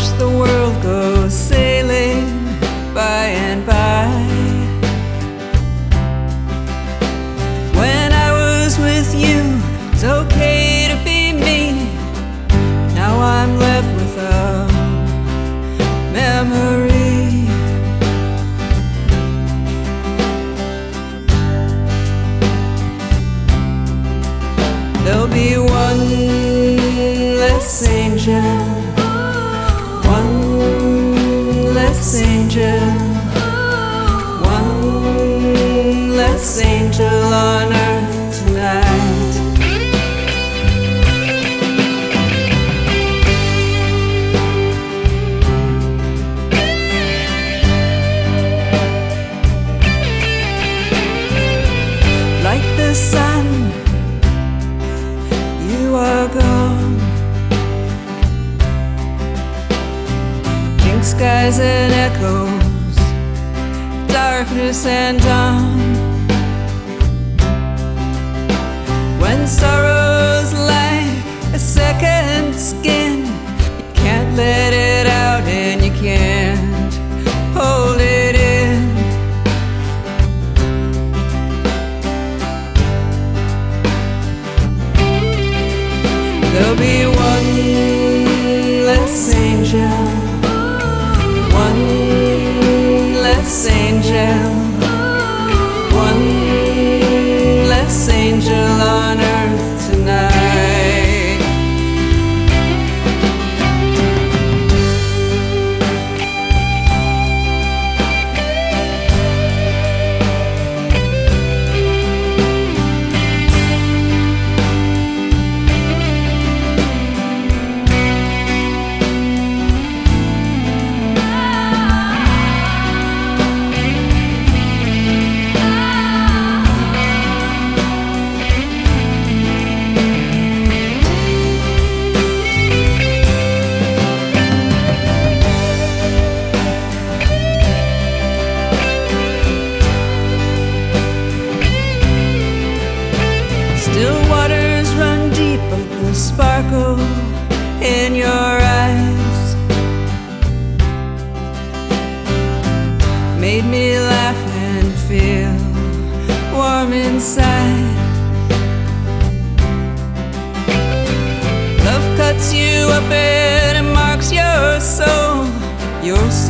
watch the world go sailing by and by. When I was with you, it's okay to be me. Now I'm left with a memory. There'll be one less angel, one less angel, one less angel on earth tonight. Like the sun, you are gone. Pink skies and echoes, darkness and dawn. When sorrow's like a second skin, you can't let it out and you can't hold it in. There'll be one less angel, one less angel, one less angel on earth tonight. Still waters run deep of the sparkle in your eyes. Made me laugh and feel warm inside. Love cuts you up and it marks your soul. Your